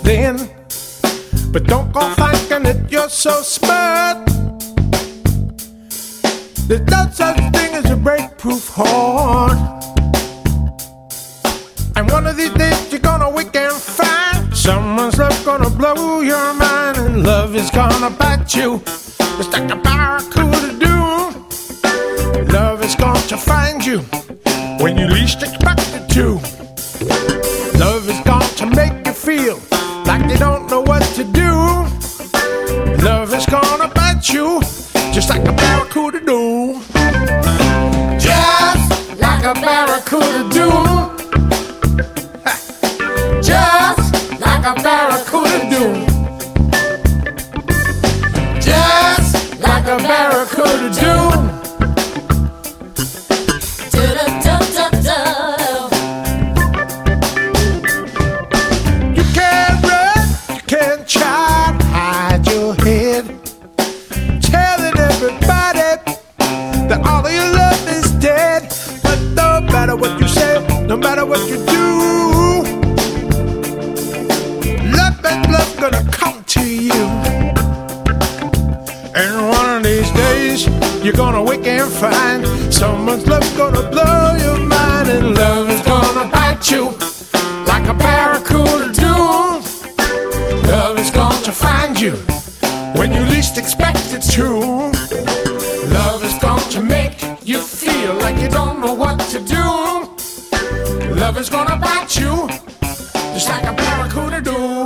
then. But don't go thinking that you're so smart. There's no such thing as a break-proof heart. And one of these days you're gonna wake and find someone's love gonna blow your mind, and love is gonna bite you just like a barracuda do. Love is going to find you when you least expect it to. Love is going to make you feel like they don't know what to do. Love is gonna bite you just like a barracuda do. Just like a barracuda do. Just like a barracuda do. Just like a barracuda do. You can't run, you can't try to hide your head, telling everybody that all of your love is dead. But no matter what you say, no matter what you do, love's gonna come to you. And one of these days, you're gonna wake and find someone's love's gonna blow your mind, and love is gonna bite you like a barracuda do. Love is gonna find you when you least expect it to. Love is gonna make you feel like you don't know what to do. Love is gonna bite you just like a barracuda do.